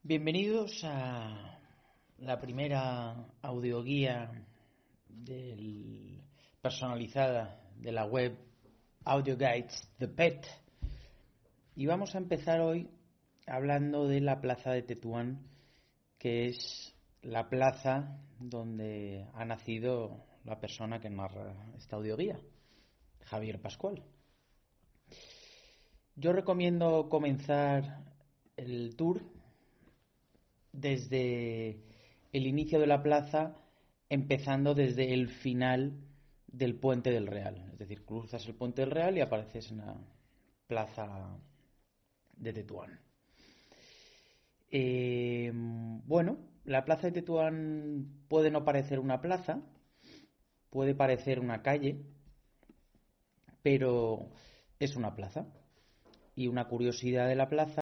Bienvenidos a la primera audioguía personalizada de la web Audio Guides The Pet. Y vamos a empezar hoy hablando de la plaza de Tetuán, que es la plaza donde ha nacido la persona que narra esta audioguía, Javier Pascual. Yo recomiendo comenzar el tour desde el inicio de la plaza, empezando desde el final del Puente del Real. Es decir, cruzas el Puente del Real y apareces en la plaza de Tetuán. Bueno, la plaza de Tetuán puede no parecer una plaza, puede parecer una calle, pero es una plaza. Y una curiosidad de la plaza